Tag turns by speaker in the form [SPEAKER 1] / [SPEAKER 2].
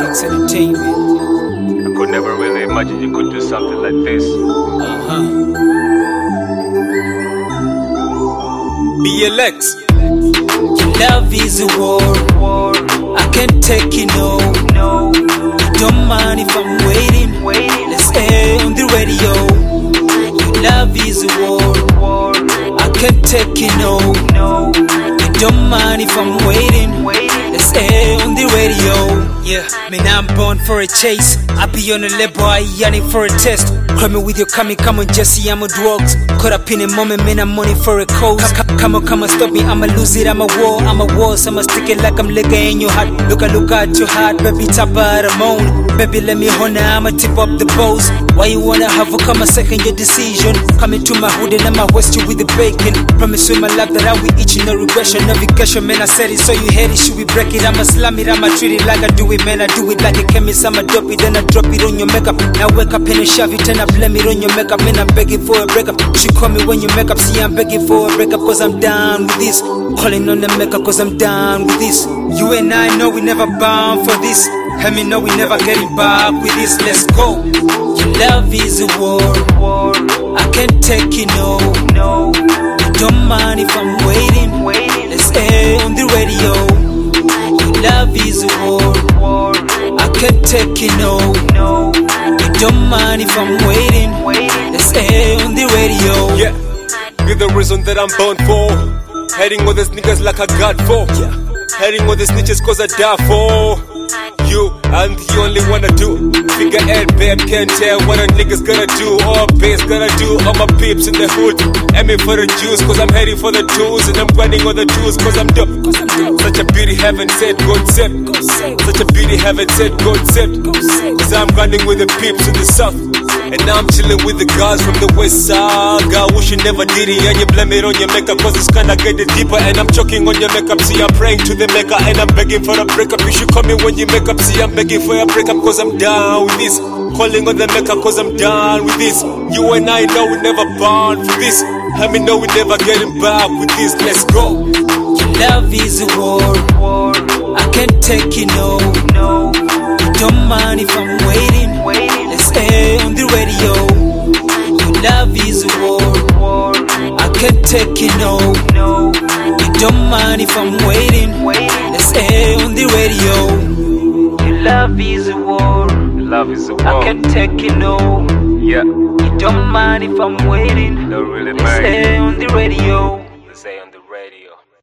[SPEAKER 1] Mix Entertainment.
[SPEAKER 2] I could never really imagine you could do something like this.
[SPEAKER 1] BLX. Love is a war. I can't take it, no. You don't mind if I'm waiting. Let's stay on the radio. Love is a war. I can't take it, no. You don't mind if I'm waiting. Let's stay on the radio. Yeah, man, I'm born for a chase. I be on a level, I yearning for a test. Cry me with your come on, Jesse, I'm a drugs. Caught up in a moment, man, I'm money for a cause. Come on, stop me, I'ma lose it, I'm a war, so I'ma stick it like I'm licking in your heart. Look at your heart, baby, top out the moan. Baby, let me honor, I'ma tip up the bows. Why you wanna have a come a second your decision? Coming to my hood and I'ma waste you with the bacon. Promise with my love that I will eat you, no regression, no vacation. Man, I said it, so you heard it, should we break it? I'ma slam it, I'ma treat it like I do it, man. I do it like a chemist, I'ma drop it, then I drop it on your makeup. Now wake up and shove it, and I blame it on your makeup. Man, I'm begging for a breakup. You should call me when you make up. See, I'm begging for a breakup, cause I'm down with this. Calling on the makeup, cause I'm down with this. You and I know we never bound for this. Help me know we never getting back with this. Let's go. Your love is a war. I can't take it, no. You don't mind if I'm waiting. Let's stay on the radio. Your love is a war. I can't take it, no. You don't mind if I'm waiting. Let's stay on the radio.
[SPEAKER 3] Yeah, you're the reason that I'm born for. Heading with these niggas like I got for. Heading with these snitches cause I die for. You and the only one I do. Figure eight, babe, can't tell what a nigga's gonna do. All bass gonna do. All my peeps in the hood. Aiming for the juice cause I'm heading for the tools. And I'm grinding on the juice cause I'm dope. Such a beauty heaven said God said. Such a beauty heaven said God said. Cause I'm grinding with the peeps in the south. And now I'm chilling with the guys from the west side. God wish you never did it. And you blame it on your makeup cause it's kinda getting deeper. And I'm choking on your makeup. See, I'm praying to the maker. And I'm begging for a breakup. You should call me when you make up. See, I'm begging for a breakup cause I'm down with this. Calling on the maker cause I'm down with this. You and I know we never bound for this. Let me know we never getting back with this. Let's go.
[SPEAKER 1] Your love is a war. I can't take it, no. You don't mind if I'm waiting. Let's stay on the radio. Your love is a war. I can't take it, no. You don't mind if I'm waiting. Let's stay on the radio. Your love is a war.
[SPEAKER 2] Love is a war.
[SPEAKER 1] I can't take it, no.
[SPEAKER 2] Yeah.
[SPEAKER 1] You don't mind if I'm waiting.
[SPEAKER 2] Don't really
[SPEAKER 1] Let's
[SPEAKER 2] mind.
[SPEAKER 1] stay on the radio.
[SPEAKER 2] Let's stay on the radio.